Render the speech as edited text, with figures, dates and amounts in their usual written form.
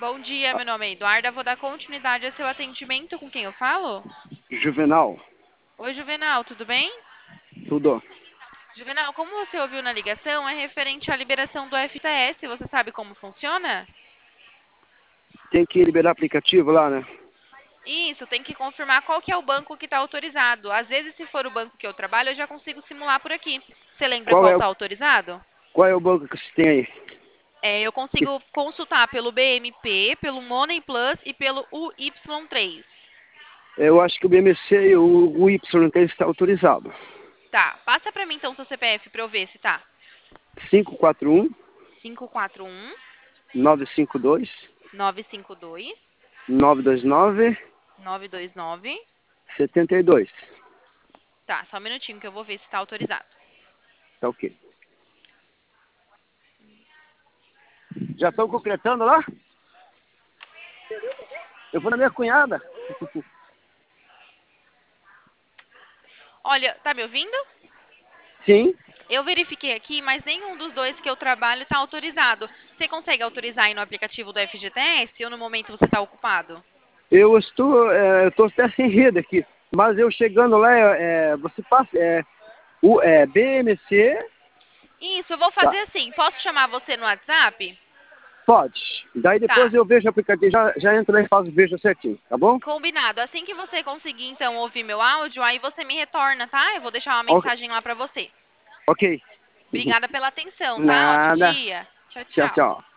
Bom dia, meu nome é Eduarda. Vou dar continuidade ao seu atendimento. Com quem eu falo? Juvenal, Oi, Juvenal, tudo bem? tudo. Juvenal, como você ouviu na ligação, é referente à liberação do FTS. Você sabe como funciona? Tem que liberar aplicativo lá, né? Isso, tem que confirmar qual que é o banco que está autorizado. Às vezes, se for o banco que eu trabalho, eu já consigo simular por aqui. Você lembra Qual qual é, está autorizado? qual é o banco que você tem aí? Eu consigo consultar pelo BMP, pelo Money Plus e pelo UY3. Eu acho que o BMC e o Y3 está autorizado. Tá, passa pra mim então seu CPF pra eu ver se tá. 541 541 952 952 929 929. 72. Tá, só um minutinho que eu vou ver se tá autorizado. Tá ok. Já estão concretando lá? Eu vou na minha cunhada. Olha, tá me ouvindo? Sim, Eu verifiquei aqui, mas nenhum dos dois que eu trabalho tá autorizado. Você consegue autorizar aí no aplicativo do FGTS ou no momento você tá ocupado? eu estou até sem rede aqui. Mas eu chegando lá, você passa, BMC, Isso, eu vou tá, fazer assim. Posso chamar você no WhatsApp? pode. Daí depois Tá, eu vejo o aplicativo, já entro lá e faço, vejo certinho, tá bom? combinado. Assim que você conseguir, então, ouvir meu áudio, aí você me retorna, tá? Eu vou deixar uma Ok. mensagem lá pra você. Ok. Obrigada pela atenção, tá? Ótimo Nada. dia. Tchau, Tchau, tchau. tchau.